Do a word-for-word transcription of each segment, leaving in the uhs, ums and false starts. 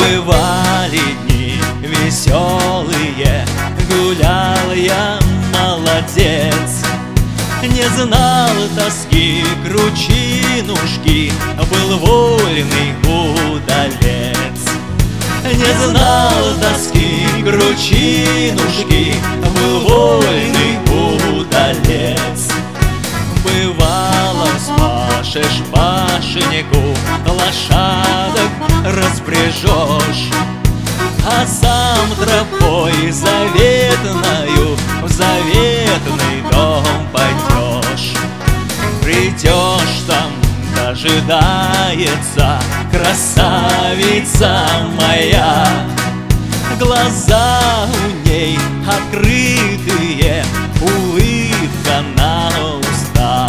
Бывали дни веселые, гулял я молодец, не знал тоски кручинушки, был вольный удалец. Не знал тоски кручинушки, был вольный удалец. Бывало, спашешь пашеннику, лошадок распряжешь, а сам тропой заветною в заветный дом пойдешь. Придешь, там дожидается красавица моя, глаза у ней открытые, улыбка на устах.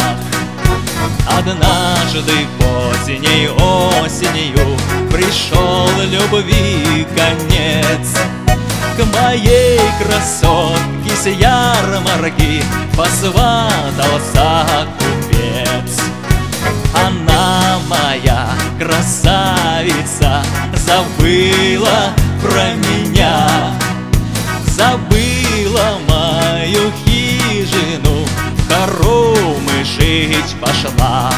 Однажды поздней осенью пришел любви конец. К моей красотке с ярмарки посватался купец. Она, моя красавица, забыла про меня, забыла мою хижину, в хоромы жить пошла.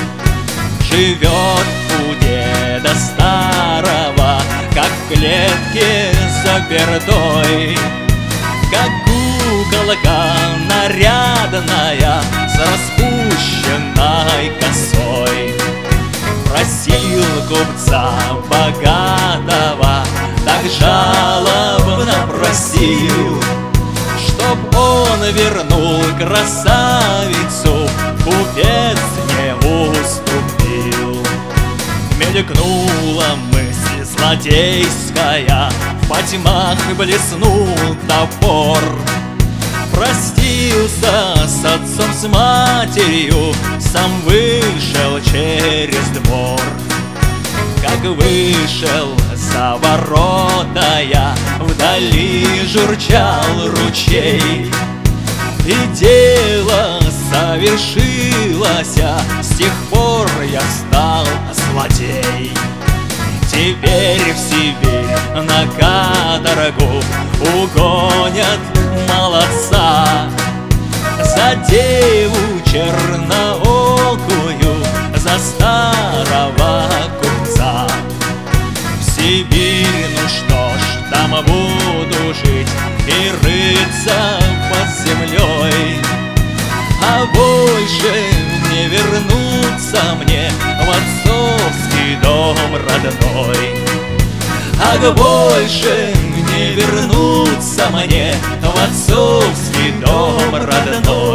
Живет у деда старого, как в клетке запертой, как куколка нарядная с распущенной косой. Просил купца богатого, так жалобно просил, чтоб он вернул красавицу, купец не уступил. Мелькнула мысль злодейская, в потьмах блеснул топор. Простился с отцом, с матерью, сам вышел через двор. Как вышел за ворота я, вдали журчал ручей, и дело совершилось, с тех пор я стал злодей. Теперь в Сибирь на каторгу угонят молодца за деву черноокую, за старого купца. В Сибирь, ну что ж, там буду жить и рыться под землей, а больше не вернуться мне в отцовский дом родной. А больше не вернуться мне в отцовский дом родной.